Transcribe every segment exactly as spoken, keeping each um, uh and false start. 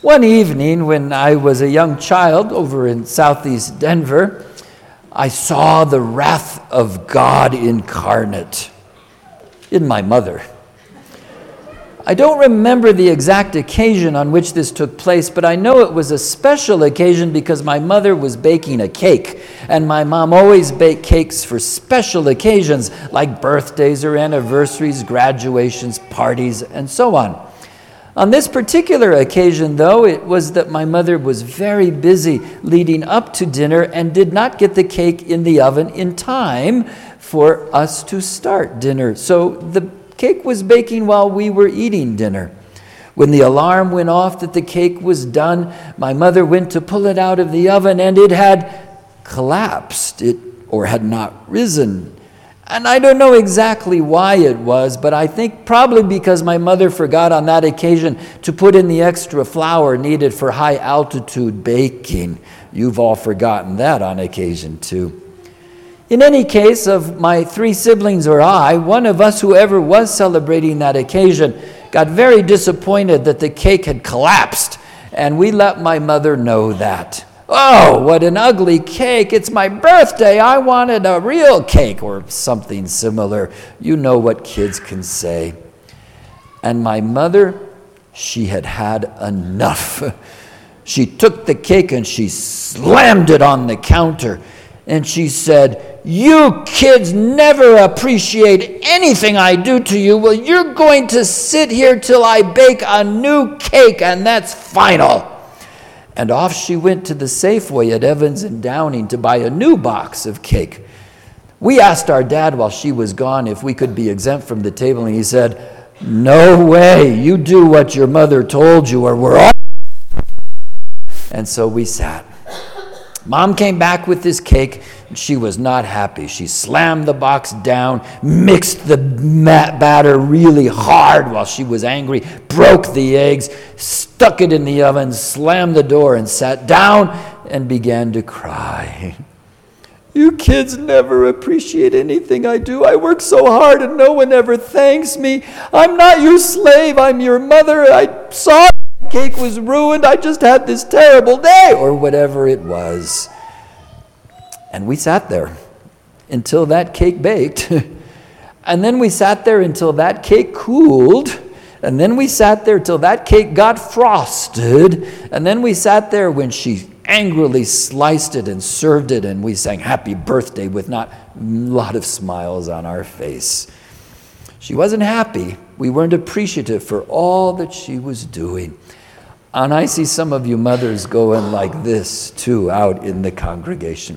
One evening when I was a young child over in southeast Denver, I saw the wrath of God incarnate in my mother. I don't remember the exact occasion on which this took place, but I know it was a special occasion because my mother was baking a cake, and my mom always baked cakes for special occasions like birthdays or anniversaries, graduations, parties, and so on. On this particular occasion, though, it was that my mother was very busy leading up to dinner and did not get the cake in the oven in time for us to start dinner. So the cake was baking while we were eating dinner. When the alarm went off that the cake was done, my mother went to pull it out of the oven and it had collapsed, it or had not risen. And I don't know exactly why it was, but I think probably because my mother forgot on that occasion to put in the extra flour needed for high altitude baking. You've all forgotten that on occasion too. In any case, of my three siblings or I, one of us, whoever was celebrating that occasion, got very disappointed that the cake had collapsed, and we let my mother know that. "Oh, what an ugly cake. It's my birthday. I wanted a real cake," or something similar. You know what kids can say. And my mother, she had had enough. She took the cake and she slammed it on the counter. And she said, "You kids never appreciate anything I do to you. Well, you're going to sit here till I bake a new cake, and that's final." And off she went to the Safeway at Evans and Downing to buy a new box of cake. We asked our dad while she was gone if we could be exempt from the table, and he said, "No way, you do what your mother told you or we're all..." And so we sat. Mom came back with this cake, and she was not happy. She slammed the box down, mixed the batter really hard while she was angry, broke the eggs, stuck it in the oven, slammed the door, and sat down and began to cry. "You kids never appreciate anything I do. I work so hard and no one ever thanks me. I'm not your slave. I'm your mother. I saw the cake was ruined. I just had this terrible day," or whatever it was. And we sat there until that cake baked. And then we sat there until that cake cooled. And then we sat there till that cake got frosted. And then we sat there when she angrily sliced it and served it, and we sang happy birthday with not a lot of smiles on our face. She wasn't happy. We weren't appreciative for all that she was doing. And I see some of you mothers going like this too out in the congregation.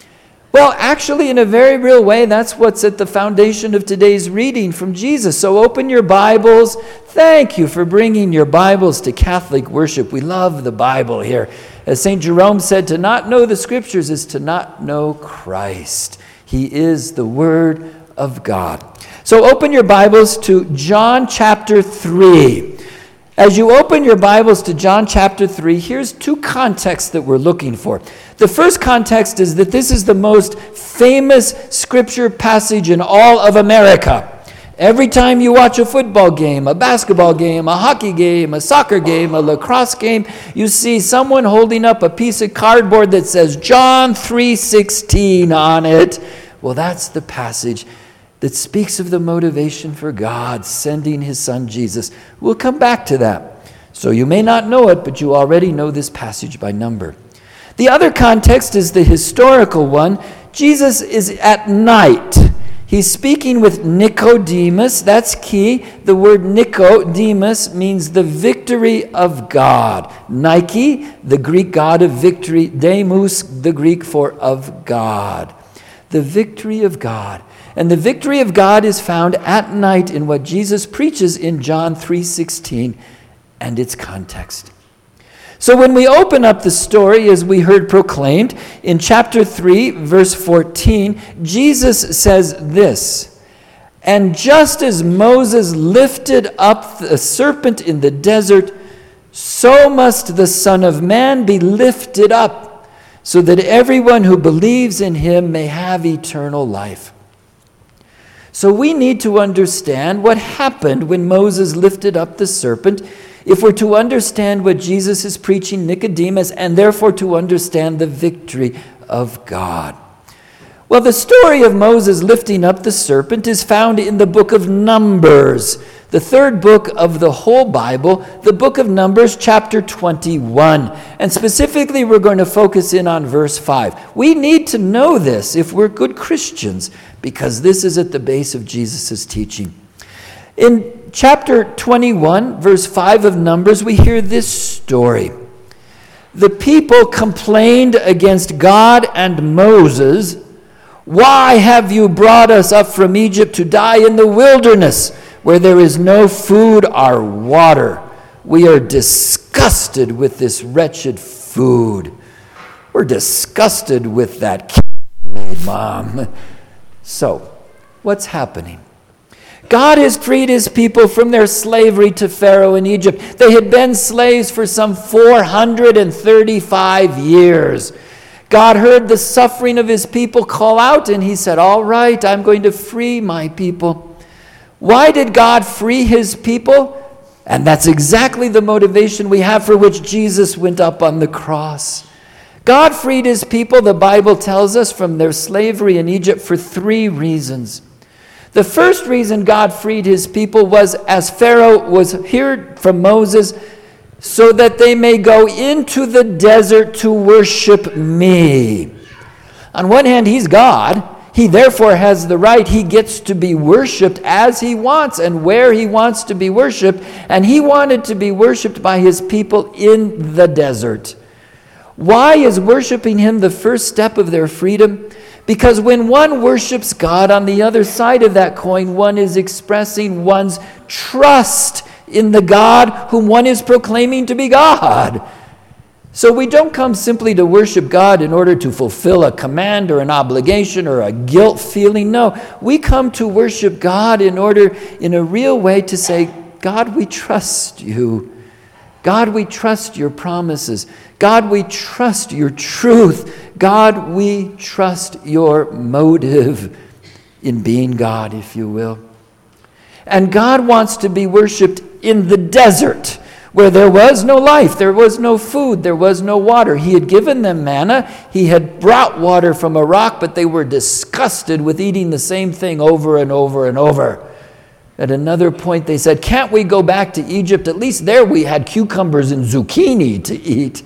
Well, actually, in a very real way, that's what's at the foundation of today's reading from Jesus. So open your Bibles. Thank you for bringing your Bibles to Catholic worship. We love the Bible here. As Saint Jerome said, to not know the Scriptures is to not know Christ. He is the Word of God. So open your Bibles to John chapter three. As you open your Bibles to John chapter three, here's two contexts that we're looking for. The first context is that this is the most famous scripture passage in all of America. Every time you watch a football game, a basketball game, a hockey game, a soccer game, a lacrosse game, you see someone holding up a piece of cardboard that says John three sixteen on it. Well, that's the passage that speaks of the motivation for God sending his son Jesus. We'll come back to that. So you may not know it, but you already know this passage by number. The other context is the historical one. Jesus is at night. He's speaking with Nicodemus. That's key. The word Nicodemus means the victory of God. Nike, the Greek god of victory. Demus, the Greek for of God. The victory of God. And the victory of God is found at night in what Jesus preaches in John three sixteen and its context. So when we open up the story, as we heard proclaimed, in chapter three, verse fourteen, Jesus says this, "And just as Moses lifted up the serpent in the desert, so must the Son of Man be lifted up, so that everyone who believes in him may have eternal life." So we need to understand what happened when Moses lifted up the serpent if we're to understand what Jesus is preaching Nicodemus, and therefore to understand the victory of God. Well, the story of Moses lifting up the serpent is found in the book of Numbers, the third book of the whole Bible, the book of Numbers, chapter twenty-one. And specifically, we're going to focus in on verse five. We need to know this if we're good Christians, because this is at the base of Jesus' teaching. In chapter twenty-one, verse five of Numbers, we hear this story. The people complained against God and Moses. "Why have you brought us up from Egypt to die in the wilderness, where there is no food or water? We are disgusted with this wretched food." We're disgusted with that kid, Mom. So, what's happening? God has freed his people from their slavery to Pharaoh in Egypt. They had been slaves for some four hundred thirty-five years. God heard the suffering of his people call out, and he said, "All right, I'm going to free my people." Why did God free his people? And that's exactly the motivation we have for which Jesus went up on the cross. God freed his people, the Bible tells us, from their slavery in Egypt for three reasons. The first reason God freed his people was, as Pharaoh was heard from Moses, so that they may go into the desert to worship me. On one hand, he's God. He therefore has the right. He gets to be worshiped as he wants and where he wants to be worshiped. And he wanted to be worshiped by his people in the desert. Why is worshiping him the first step of their freedom? Because when one worships God, on the other side of that coin, one is expressing one's trust in the God whom one is proclaiming to be God. So we don't come simply to worship God in order to fulfill a command or an obligation or a guilt feeling. No, we come to worship God in order, in a real way, to say, God, we trust you. God, we trust your promises. God, we trust your truth. God, we trust your motive in being God, if you will. And God wants to be worshiped in the desert, where there was no life, there was no food, there was no water. He had given them manna. He had brought water from a rock, but they were disgusted with eating the same thing over and over and over. At another point, they said, "Can't we go back to Egypt? At least there we had cucumbers and zucchini to eat."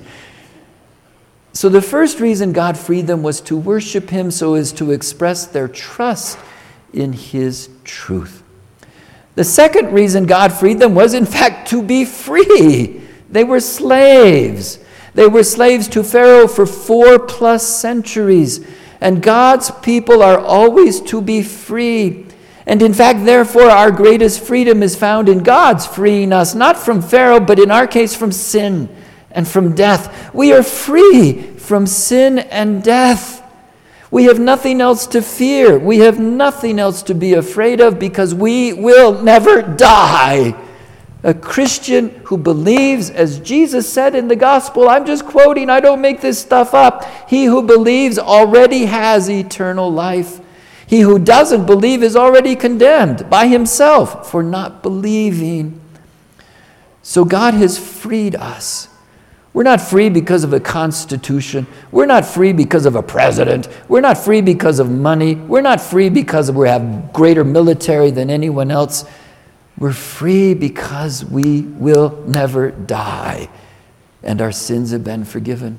So the first reason God freed them was to worship him, so as to express their trust in his truth. The second reason God freed them was, in fact, to be free. They were slaves. They were slaves to Pharaoh for four plus centuries. And God's people are always to be free. And in fact, therefore, our greatest freedom is found in God's freeing us, not from Pharaoh, but in our case from sin and from death. We are free from sin and death. We have nothing else to fear. We have nothing else to be afraid of, because we will never die. A Christian who believes, as Jesus said in the gospel, I'm just quoting, I don't make this stuff up. He who believes already has eternal life. He who doesn't believe is already condemned by himself for not believing. So God has freed us. We're not free because of a constitution. We're not free because of a president. We're not free because of money. We're not free because we have greater military than anyone else. We're free because we will never die, and our sins have been forgiven.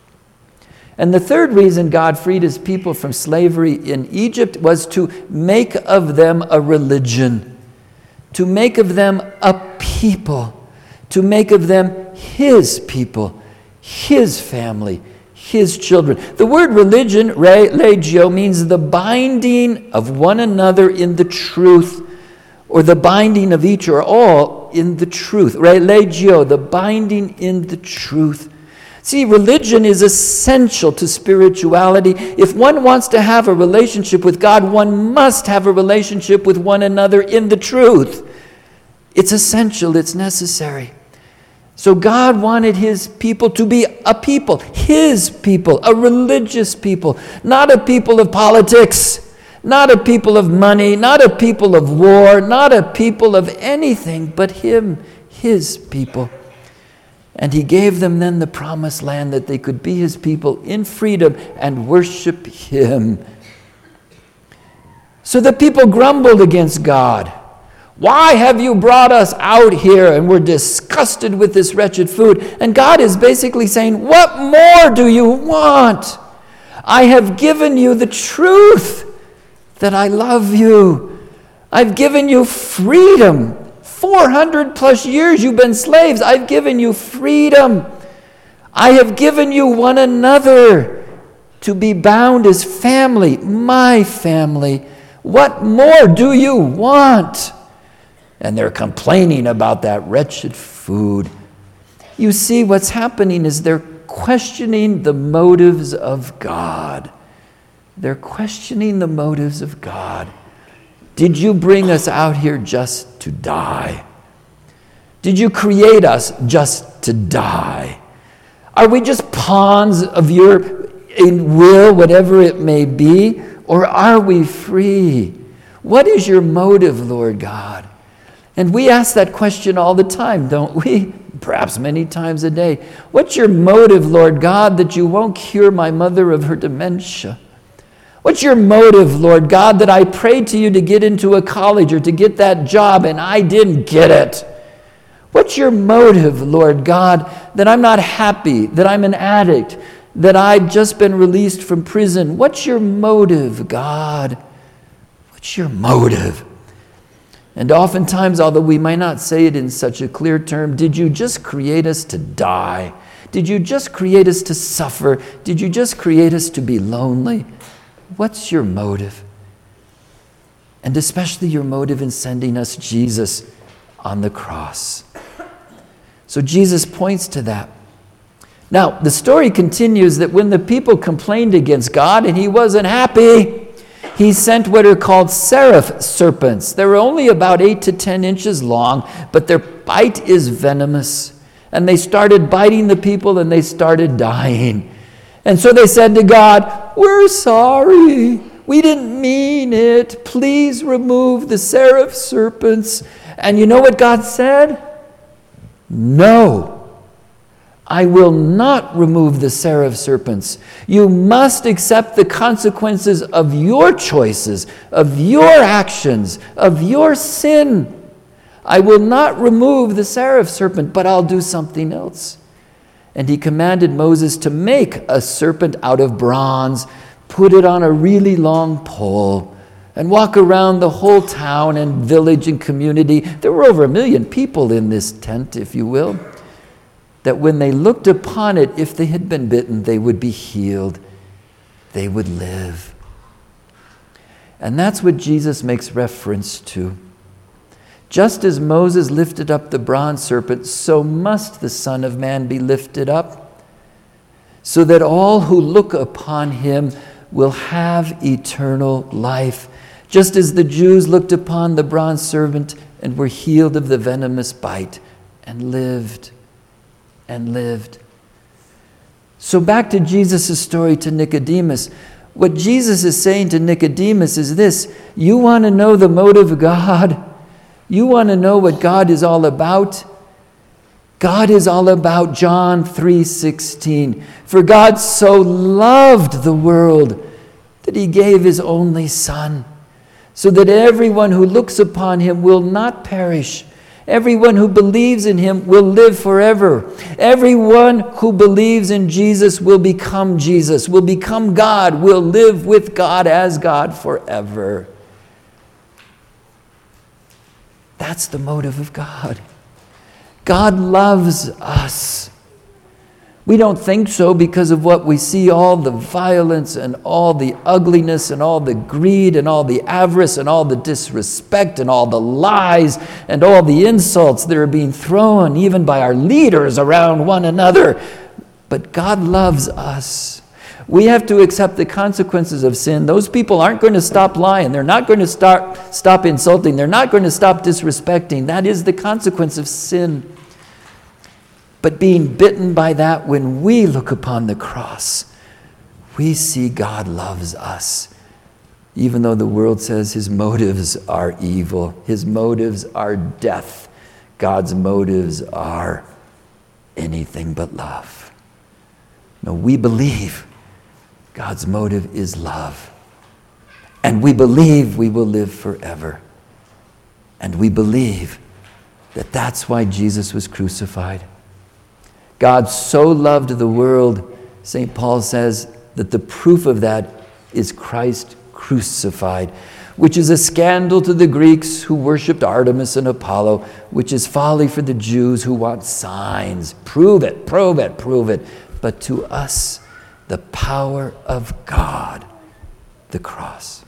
And the third reason God freed his people from slavery in Egypt was to make of them a religion, to make of them a people, to make of them his people, his family, his children. The word religion, religio, means the binding of one another in the truth, or the binding of each or all in the truth. Religio, the binding in the truth. See, religion is essential to spirituality. If one wants to have a relationship with God, one must have a relationship with one another in the truth. It's essential, it's necessary. So God wanted his people to be a people, his people, a religious people, not a people of politics, not a people of money, not a people of war, not a people of anything but him, his people. And he gave them then the promised land that they could be his people in freedom and worship him. So the people grumbled against God. Why have you brought us out here? And we're disgusted with this wretched food. And God is basically saying, what more do you want? I have given you the truth that I love you. I've given you freedom. four hundred plus years you've been slaves. I've given you freedom. I have given you one another to be bound as family, my family. What more do you want? And they're complaining about that wretched food. You see, what's happening is they're questioning the motives of God. They're questioning the motives of God. Did you bring us out here just to die? Did you create us just to die? Are we just pawns of your will, whatever it may be? Or are we free? What is your motive, Lord God? And we ask that question all the time, don't we? Perhaps many times a day. What's your motive, Lord God, that you won't cure my mother of her dementia? What's your motive, Lord God, that I prayed to you to get into a college or to get that job and I didn't get it? What's your motive, Lord God, that I'm not happy, that I'm an addict, that I've just been released from prison? What's your motive, God? What's your motive? And oftentimes, although we might not say it in such a clear term, did you just create us to die? Did you just create us to suffer? Did you just create us to be lonely? What's your motive? And especially your motive in sending us Jesus on the cross. So Jesus points to that. Now, the story continues that when the people complained against God and he wasn't happy, he sent what are called seraph serpents. They're only about eight to ten inches long, but their bite is venomous. And they started biting the people and they started dying. And so they said to God, we're sorry. We didn't mean it. Please remove the seraph serpents. And you know what God said? No. I will not remove the seraph serpents. You must accept the consequences of your choices, of your actions, of your sin. I will not remove the seraph serpent, but I'll do something else. And he commanded Moses to make a serpent out of bronze, put it on a really long pole, and walk around the whole town and village and community. There were over a million people in this tent, if you will. That when they looked upon it, if they had been bitten, they would be healed. They would live. And that's what Jesus makes reference to. Just as Moses lifted up the bronze serpent, so must the Son of Man be lifted up, so that all who look upon him will have eternal life. Just as the Jews looked upon the bronze serpent and were healed of the venomous bite and lived. and lived. So back to Jesus' story to Nicodemus. What Jesus is saying to Nicodemus is this: you want to know the motive of God? You want to know what God is all about? God is all about John three sixteen. For God so loved the world that he gave his only Son, so that everyone who looks upon him will not perish. Everyone who believes in him will live forever. Everyone who believes in Jesus will become Jesus, will become God, will live with God as God forever. That's the motive of God. God loves us. We don't think so because of what we see, all the violence and all the ugliness and all the greed and all the avarice and all the disrespect and all the lies and all the insults that are being thrown even by our leaders around one another. But God loves us. We have to accept the consequences of sin. Those people aren't going to stop lying. They're not going to start, stop insulting. They're not going to stop disrespecting. That is the consequence of sin. But being bitten by that, when we look upon the cross, we see God loves us. Even though the world says his motives are evil, his motives are death. God's motives are anything but love. No, we believe God's motive is love. And we believe we will live forever. And we believe that that's why Jesus was crucified. God so loved the world, Saint Paul says, that the proof of that is Christ crucified, which is a scandal to the Greeks who worshipped Artemis and Apollo, which is folly for the Jews who want signs. Prove it, prove it, prove it. But to us, the power of God, the cross.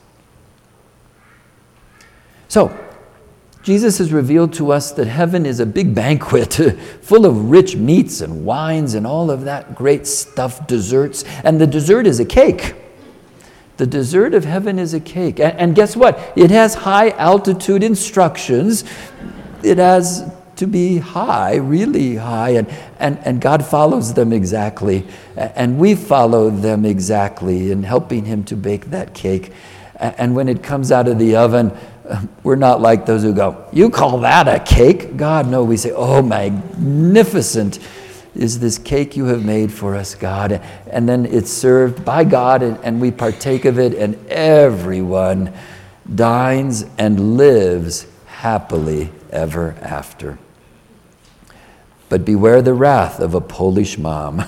So, Jesus has revealed to us that heaven is a big banquet full of rich meats and wines and all of that great stuff, desserts. And the dessert is a cake. The dessert of heaven is a cake. And, and guess what? It has high altitude instructions. It has to be high, really high. And, and, and God follows them exactly. And we follow them exactly in helping him to bake that cake. And when it comes out of the oven, we're not like those who go, you call that a cake? God, no, we say, oh, magnificent is this cake you have made for us, God. And then it's served by God, and, and we partake of it, and everyone dines and lives happily ever after. But beware the wrath of a Polish mom.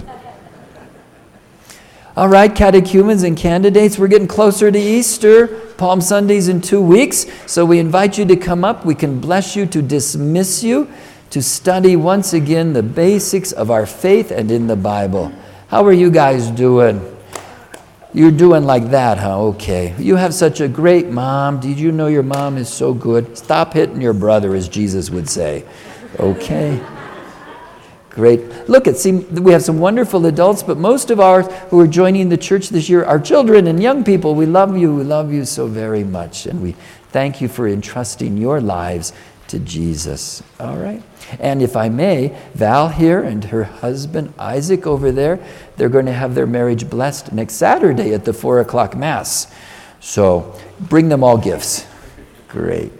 All right, catechumens and candidates, we're getting closer to Easter. Palm Sunday's in two weeks, so we invite you to come up. We can bless you to dismiss you to study once again the basics of our faith and in the Bible. How are you guys doing? You're doing like that, huh? Okay. You have such a great mom. Did you know your mom is so good? Stop hitting your brother, as Jesus would say. Okay. Great. Look, it seems we have some wonderful adults, but most of ours who are joining the church this year are children and young people. We love you. We love you so very much. And we thank you for entrusting your lives to Jesus. All right. And if I may, Val here and her husband Isaac over there, they're going to have their marriage blessed next Saturday at the four o'clock Mass. So bring them all gifts. Great.